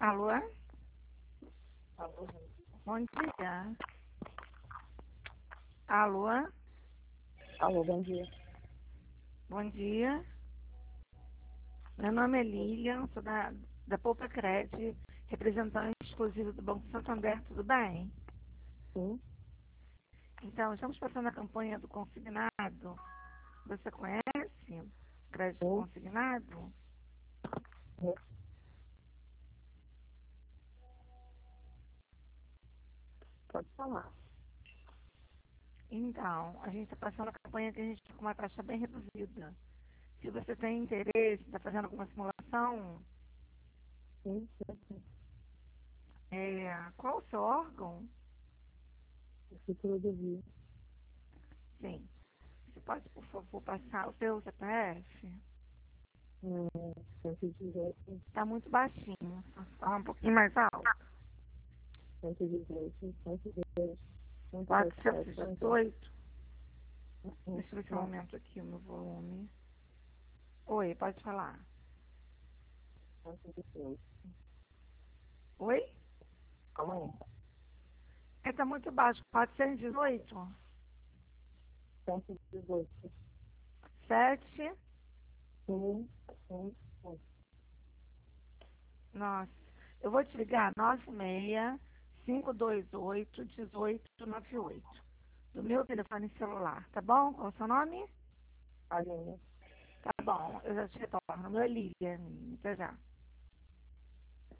Alô? Alô, Bom dia. Alô? alô, bom dia. Bom dia. Meu nome é Lilian, sou da Poupa Cred, representante exclusiva do Banco Santander, tudo bem? Sim, Então, estamos passando a campanha do consignado. Você conhece crédito sim, consignado? sim. Pode falar. Então, a gente está passando a campanha que a gente está com uma taxa bem reduzida. Se você tem interesse, está fazendo alguma simulação, Sim, sim, sim. qual o seu órgão? Prefeitura do Rio. Sim. Você pode, por favor, passar o seu CPF? 118, Está muito baixinho. Fala um pouquinho mais alto. 118, 110, 117, 418. não, Deixa eu ver se eu não, aumento aqui o meu volume. Oi, pode falar. 118. Oi? Calma aí. Está muito baixo. 418. 118. 7. Sim, sim, sim. Nossa. Eu vou te ligar 96-528-1898. Do meu telefone celular, tá bom? Qual é o seu nome? Aline. Tá bom, eu já te retorno. Meu é Lilian. Até já.